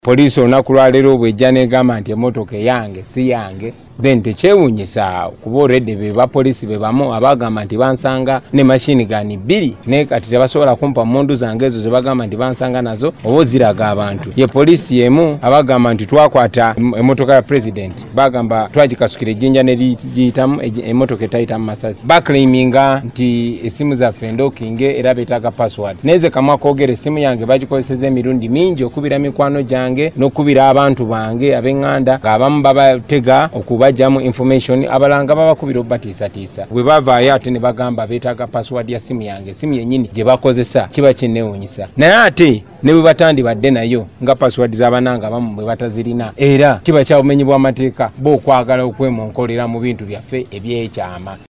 Poliisi olunaku lwaleero bw'ejja n'egamba nti emmotoka yange si yange, then tekyewuunyisa kuba already be bapoliisi be bamu abagamba nti bansanga ne machine gun 2 naye kati tebasobola kumpa mmundu zange ezo ze bagamba nti bansanga nazo oba ziraga abantu. Ye poliisi yemu abagamba nti twakwata emmotoka ya president bagamba twagikasukira ejjinja ne liyitamu emmotoka etayitamu masasi. Baclaiminga nti essimu zaffe ndokinge era beetaaga password. Neze kamwa koogera essimu yange bagikozeseza emirundi mingi okubira mikwano gyange n'okubira abantu bange ab'eŋŋanda ng'abamu babatega okubajjamu information abalanga babakubira obubatiisatiisa. Bwe bavaayo ate ne bagamba beetaaga password ya ssimu yange, essimu yennyini gye bakozesa kiba kinneewuunyisa. Naye ate ne bwe batandibadde nayo nga password z'abananga abamu bwe batazirina era kiba kya bumenyi bw'amateeka bo okwagala okwemonkolera mu bintu byaffe eby'ekyama.